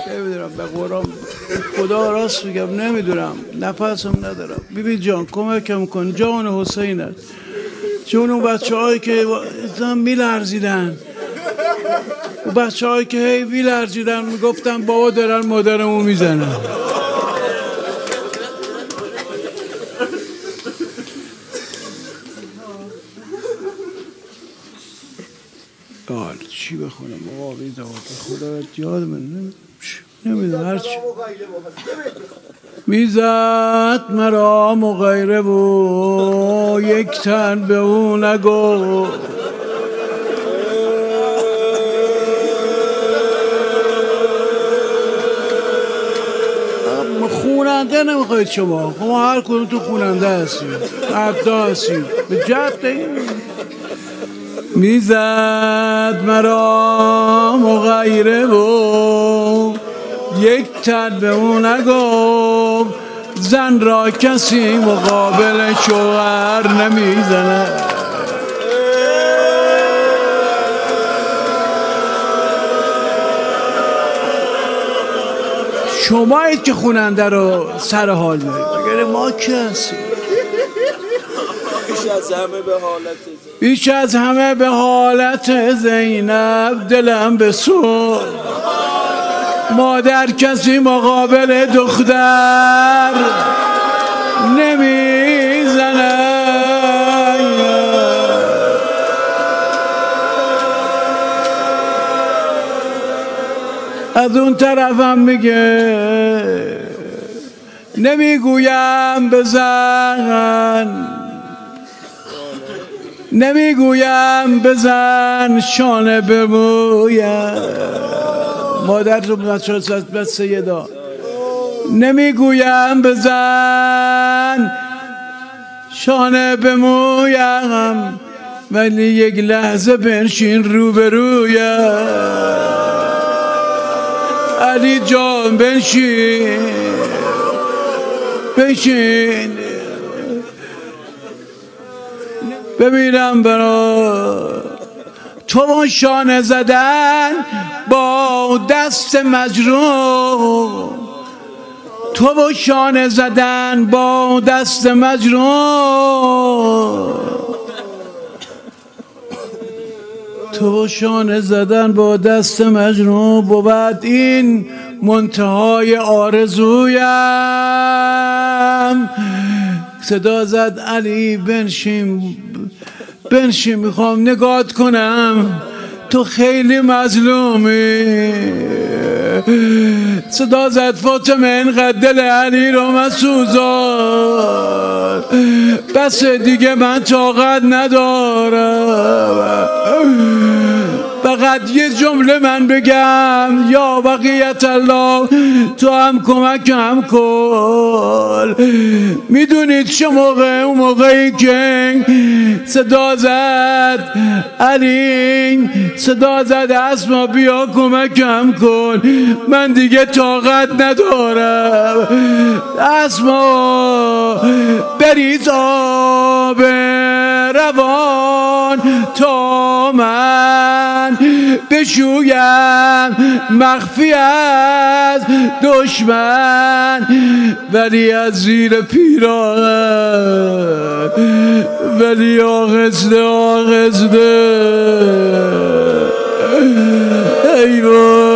نمیدونم به قرآن خدا راست میگم نمیدونم نفسم ندارم. بیبی جان کمکم کن، جان حسین است، جون اون بچه هایی که میلرزیدن، اون بچه هایی که هی میلرزیدن میگفتن بابا دارن مادرمو میزنن. چی بخونم آقا بیدار خدا یاد من نمیدونم هرچی میزد مرا مغیره و یک تن به اون نگو. خوننده نمیخواید شما، شما هر کدوم تو خوننده هستید، عبدا هستید به جد. میزد مرا مغیره و یک تن به اون نگفت، زن را کسی مقابل شوهر نمیزنه. شمایید که خوننده رو سر حال میرید، مگر ما کی هستیم؟ بیش از همه به حالت زینب دلم بسوز، مادر کسی مقابل دختر نمیزنه. از اون طرفم میگه نمیگویم بزن، نمیگویم بزن شانه به مویم، مادر رو بس سیدا، نمیگویم بزن شانه به مویم، ولی یک لحظه بنشین روبرویم. علی جان بنشین بنشین ببینم برا تو با شانه زدن با دست مجروح، تو با شانه زدن با دست مجروح، تو با شانه زدن با دست مجروح بود این منتهای آرزویم. صدا زد علی بنشین بنشین میخوام نگات کنم تو خیلی مظلومی. صدا زد فاطمه اینقدر دل علی رو مسوزان، بس دیگه من طاقت ندارم، فقط یه جمله من بگم یا بقیت الله تو هم کمکم کن. میدونید چه موقع؟ اون موقعی که صدا زد علی، صدا زد اسما بیا کمکم کن، من دیگه طاقت ندارم. اسما بریز آب روان تا من بشویم مخفی از دشمن، ولی از زیر پیراهن، ولی آهسته آهسته. ای وای